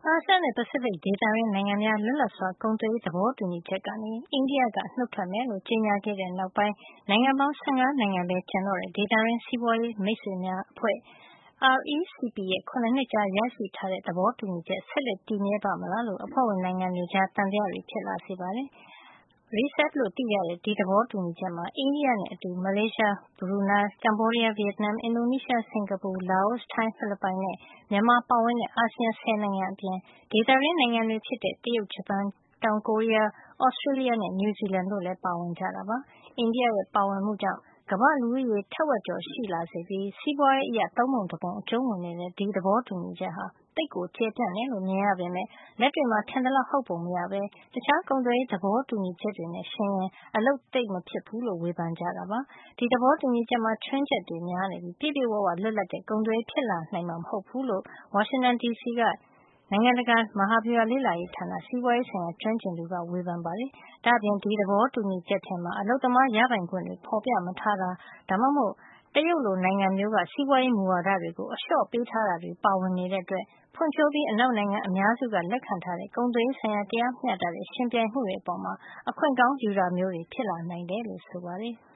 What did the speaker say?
ASEAN နဲ့ ပစိဖိတ်ဒေသတွင်းနိုင်ငံများလွတ်လပ်စွာကုန်သွယ်ရေးသဘောတူညီချက်ကနေအိန္ဒိယကနုတ်ထွက်မယ်လို့ကြေညာခဲ့တဲ့နောက်ပိုင်းနိုင်ငံပေါင်း15နိုင်ငံပဲကျန်တော့တဲ့ဒေသတွင်းစီးပွားရေးမိတ်ဆွေများအဖွဲ့ RCEP ရဲ့7နှစ်ကြာရရှိထားတဲ့သဘောတူညီချက်ဆက်လက်တည်မြဲပါ့မလားလို့အဖွဲ့ဝင်နိုင်ငံတွေကြားသံသယတွေဖြစ်လာစေပါတယ်။ RCEP လို့သိရတဲ့ဒီသဘောတူညီချက်မှာအိန္ဒိယနဲ့အတူမလေးရှား၊ဘရူနိုင်း၊ကမ္ဘောဒီးယား၊ဗီယက်နမ်၊အင်ဒိုနီးရှား၊စင်ကာပူ၊လာအို၊ထိုင်း၊ဖိလစ်ပိုင်နဲ့မြန်မာပါဝင်တဲ့အာဆီယံ10နိုင်ငံအပြင်ဒေသတွင်းနိုင်ငံတွေဖြစ်တဲ့တရုတ်၊ဂျပန်၊တောင်ကိုရီးယား၊သြစတြေးလျနဲ့နယူးဇီလန်တို့လည်းပါဝင်ကြတာပါ။ အိန္ဒိယရဲ့ပါဝင်မှုကြောင့်ကမ္ဘာ့လူဦးရေထက်ဝက်ကျော်ရှိလာစေပြီးစီးပွားရေးအရသုံးပုံတပုံအကျုံးဝင်နေတဲ့ဒီသဘောတူညီချက်ဟာသိပ်ကိုကျယ်ပြန့်တယ်လို့မြင်ရပေမယ့်လက်တွေ့မှာထင်သလောက်ဟုတ်ပုံမရပဲတခြားကုန်သွယ်ရေးသဘောတူညီချက်တွေနဲ့ယှဉ်ရင်အလုပ်သိပ်မဖြစ်ဘူးလို့ဝေဖန်ကြတာပါ။ဒီသဘောတူညီချက်မှာခြွင်းချက်တွေများနေပြီးပြည့်ပြည့်ဝဝလွတ်လပ်တဲ့ကုန်သွယ်ရေးဖြစ်လာနိုင်မှာမဟုတ်ဘူးလို့ဝါရှင်တန်ဒီစီကနိုင်ငံတကာမဟာဗျူဟာလေ့လာရေးဌာနစီးပွားရေးဆိုင်ရာကျွမ်းကျင်သူကဝေဖန်ပါတယ်။ဒါ့အပြင်ဒီသဘောတူညီချက်ထဲမှာအလုပ်သမားရပိုင်ခွင့်တွေဖေါ်ပြမထားတာဒါမှမဟုတ်တရုတ်လိုနိုင်ငံမျိုးကစီးပွားရေးမူဝါဒတွေကိုအလျှော့ပေးထားတာတွေပါဝင်နေတဲ့အတွက်ဖွံ့ဖြိုးပြီးအနောက်နိုင်ငံအများစုကလက်ခံထားတဲ့ကုန်သွယ်ရေးဆိုင်ရာတရားမျှတတဲ့ယှဉ်ပြိုင်မှုတွေအပေါ်အခွင့်ကောင်းယူတာမျိုးတွေဖြစ်လာနိုင်တယ်လို့ဆိုပါတယ်။